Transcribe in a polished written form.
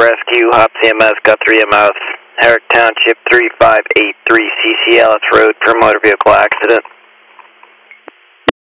rescue, Hop CMS, Guthrie EMS, Herrick Township 3583 CCL, it's road for motor vehicle accident.